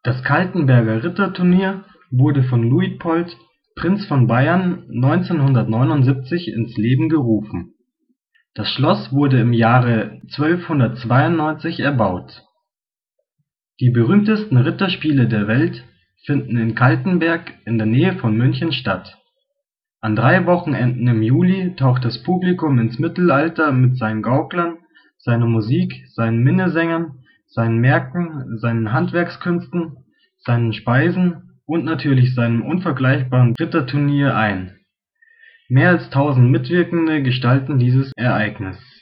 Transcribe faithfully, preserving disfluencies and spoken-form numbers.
Das Kaltenberger Ritterturnier wurde von Luitpold, Prinz von Bayern, neunzehnhundertneunundsiebzig ins Leben gerufen. Das Schloss wurde im Jahre zwölfhundertzweiundneunzig erbaut. Die berühmtesten Ritterspiele der Welt finden in Kaltenberg in der Nähe von München statt. An drei Wochenenden im Juli taucht das Publikum ins Mittelalter mit seinen Gauklern, seiner Musik, seinen Minnesängern, seinen Märkten, seinen Handwerkskünsten, seinen Speisen und natürlich seinem unvergleichbaren Ritterturnier ein. Mehr als tausend Mitwirkende gestalten dieses Ereignis